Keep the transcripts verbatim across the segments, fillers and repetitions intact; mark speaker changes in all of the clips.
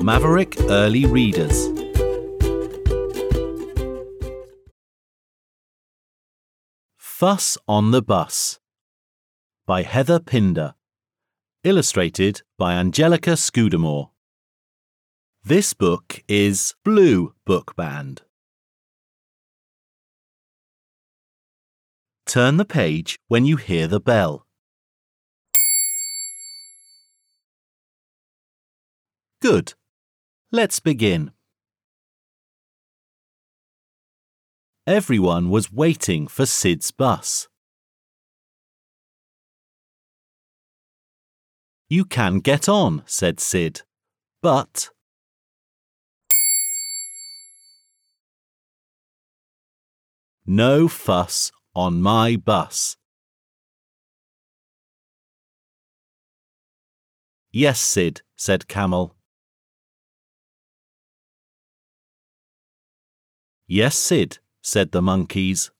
Speaker 1: Maverick Early Readers. Fuss on the Bus by Heather Pinder. Illustrated by Angelica Scudamore. This book is Blue Book Band. Turn the page when you hear the bell. Good. Let's begin. Everyone was waiting for Sid's bus. You can get on, said Sid, but... No fuss on my bus. Yes, Sid, said Camel. Yes, Sid, said the monkeys.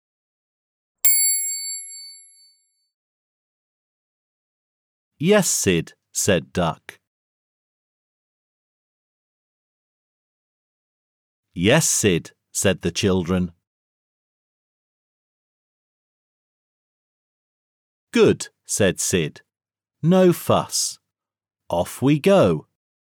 Speaker 1: Yes, Sid, said Duck. Yes, Sid, said the children. Good, said Sid. No fuss. Off we go.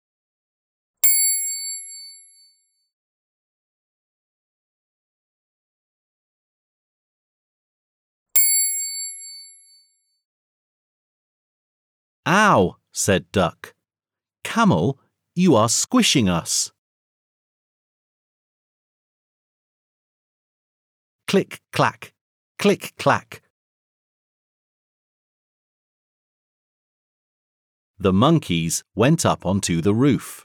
Speaker 1: Ow, said Duck. Camel, you are squishing us. Click, clack, click, clack. The monkeys went up onto the roof.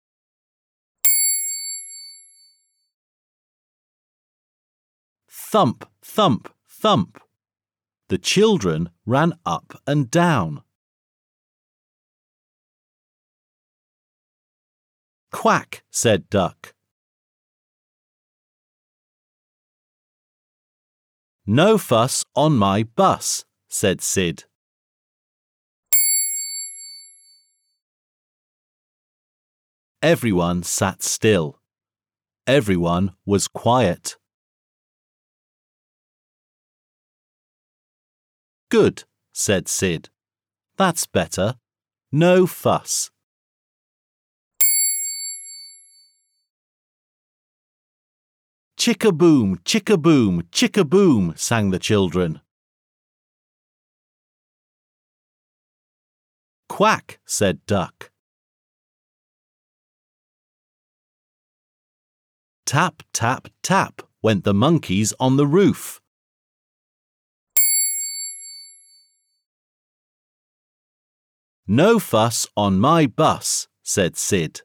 Speaker 1: Thump, thump, thump. The children ran up and down. Quack, said Duck. No fuss on my bus, said Sid. Everyone sat still. Everyone was quiet. Good, said Sid. That's better. No fuss. Chick-a-boom, chick-a-boom, chick-a-boom, sang the children. Quack, said Duck. Tap, tap, tap, went the monkeys on the roof. No fuss on my bus, said Sid.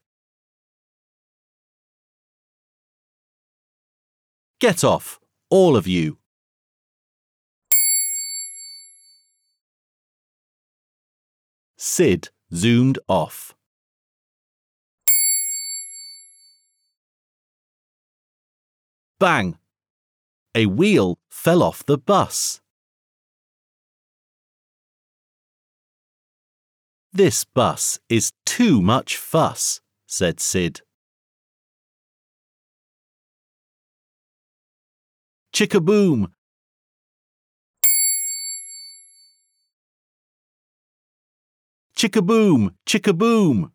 Speaker 1: Get off, all of you. Sid zoomed off. Bang! A wheel fell off the bus. This bus is too much fuss, said Sid. Chick-a-boom! Chick-a-boom! Chick-a-boom!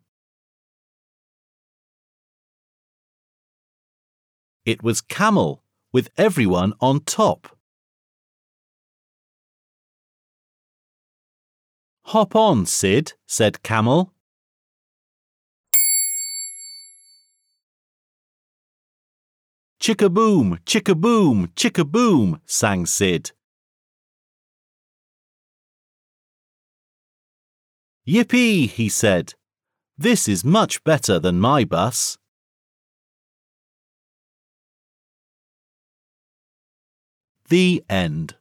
Speaker 1: It was Camel, with everyone on top. Hop on, Sid, said Camel. Chick-a-boom, chick-a-boom, chick-a-boom, sang Sid. Yippee, he said. This is much better than my bus. The end.